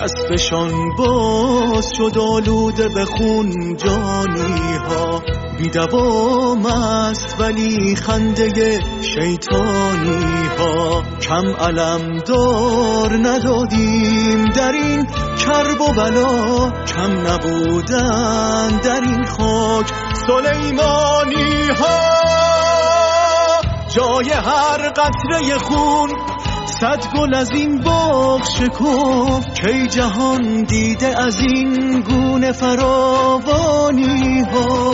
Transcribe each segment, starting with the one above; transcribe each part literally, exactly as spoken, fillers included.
اسبشان باز شد آلوده به خون جانی ها، بی دوام است ولی خنده شیطانی ها. کم علم دار ندادیم در این کرب و بلا، کم نبودن در این خاک سلیمانی ها. جای هر قطره خون صد گل از این باغ شکفت، کی جهان دیده از این گونه فراوانی ها.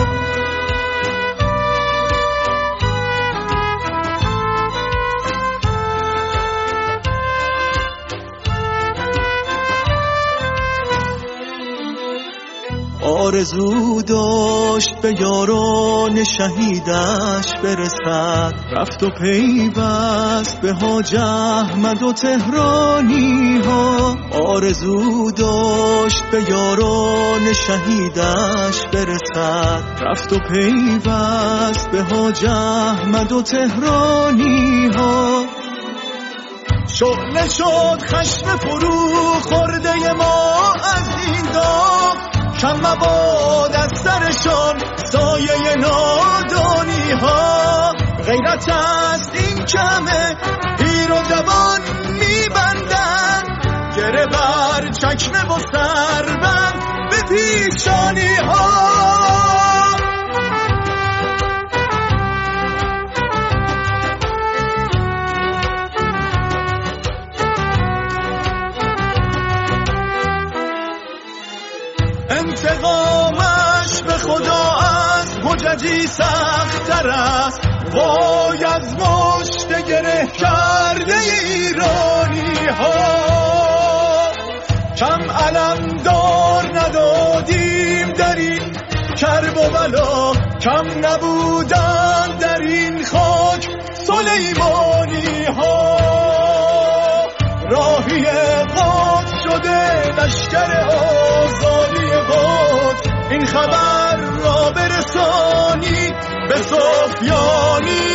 آرزو داشت به یاران شهیدش برسد، رفت و پیوست به حاج احمد و تهرانی ها. آرزو داشت به یاران شهیدش برسد، رفت و پیوست به حاج احمد و تهرانی ها. شعله شد خشم فرو خورده ما از این داغ، کم مباد از سرشان سایه نادانی ها. غیرت است این کمه پیر و جوان میبندن، گره بر چکمه و سربند به پیشانی ها. انتقامش به خدا از حججی سخت‌تر است، وای از مشت گره کرده ایرانی ها. کم علم دار ندادیم در این کرب و بلا، کم نبودن در این خاک سلیمانی ها. راهی قدس شده لشکر آزادی قدس، این خبر را برسانی به سفیانی